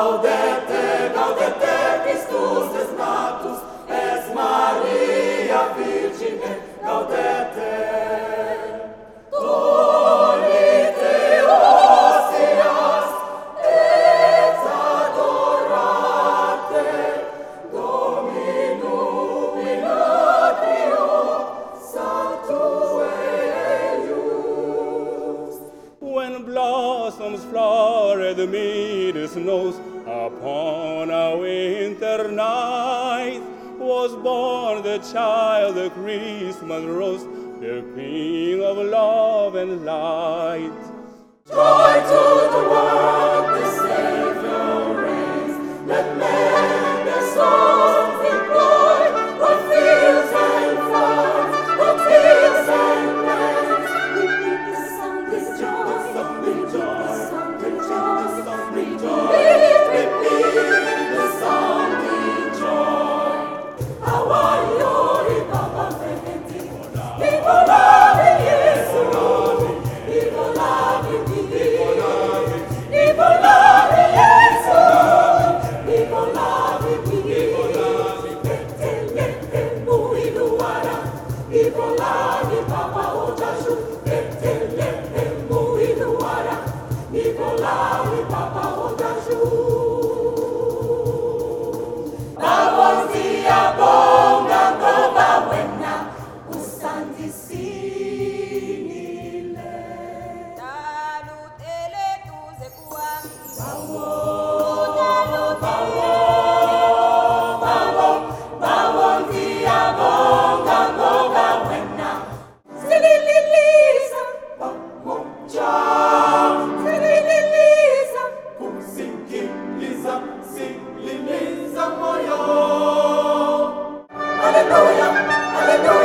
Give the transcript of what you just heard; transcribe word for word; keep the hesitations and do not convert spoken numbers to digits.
Gaudete, gaudete, Christus es natus, es Maria Virgine, gaudete. Dolite osias, et adorate, Dominum in atrio, sanctu eius. When blossoms flowered mid the snows, upon a winter night was born the child, the Christmas rose, the King of love and light. Joy to the world, the Savior reigns. Let men their songs employ, on fields and farms, on hills and plains. Repeat the song with joy, repeat the song with joy, repeat, repeat the song with joy. Awaiori Papa Venti, Ivolavi Jesu, Ivolavi Ivolavi Ivolavi Jesu, Ivolavi Ivolavi Betelete Muiluara, Ivolavi Papa Ojaju, Betelete Muiluara, Ivolavi Papa Ojaju. Bawonzia bonga ngoba wena usandisinile. Talutele tuze kuami. Bawo, bawo, bawo, bawonzia bonga ngoba wena. Silililiza, pamoja. Silililiza, kusikiliza, sililiza moyo. Hallelujah, hallelujah.